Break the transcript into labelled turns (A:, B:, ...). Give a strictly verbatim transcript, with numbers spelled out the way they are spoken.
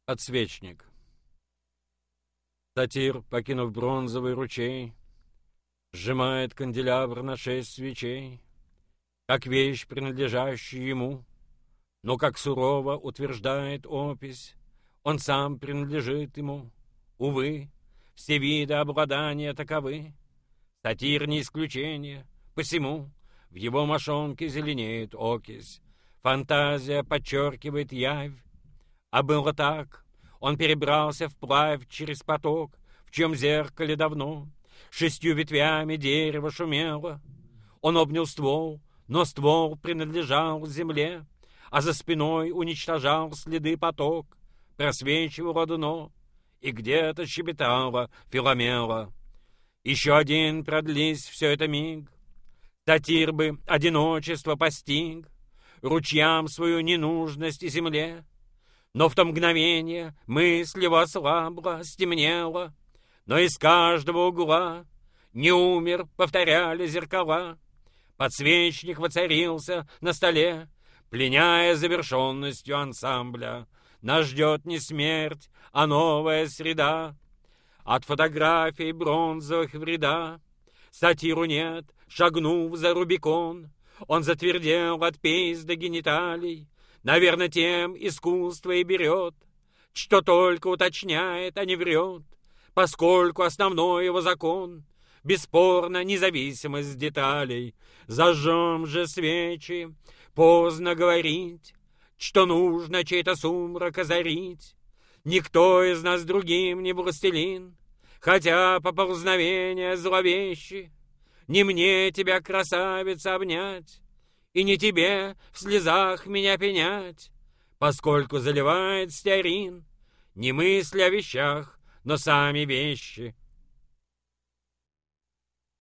A: Подсвечник. Сатир, покинув бронзовый ручей, сжимает канделябр на шесть свечей, как вещь, принадлежащую ему, но как сурово утверждает опись, он сам принадлежит ему. Увы, все виды обладания таковы, сатир не исключение, посему в его мошонке зеленеет окись, фантазия подчеркивает явь. А было так, он перебрался вплавь через поток, в чем зеркале давно шестью ветвями дерево шумело. Он обнял ствол, но ствол принадлежал земле, а за спиной уничтожал следы поток, просвечивало дно, и где-то щебетала Филомела. Еще один продлись все это миг, сатир бы одиночество постиг, ручьям свою ненужность и земле. Но в то мгновение мысль его ослабла, стемнела, но из каждого угла не умер, повторяли зеркала. Подсвечник воцарился на столе, пленяя завершенностью ансамбля. Нас ждет не смерть, а новая среда. От фотографий бронзовых вреда сатиру нет, шагнув за Рубикон. Он затвердел от пейс до гениталий, наверное, тем искусство и берет, что только уточняет, а не врет, поскольку основной его закон — бесспорно независимость деталей. Зажжем же свечи, поздно говорить, что нужно чей-то сумрак озарить. Никто из нас другим не властелин, хотя поползновения зловещи. Не мне тебя, красавица, обнять, и не тебе в слезах меня пенять, поскольку заливает стеарин не мысли о вещах, но сами вещи.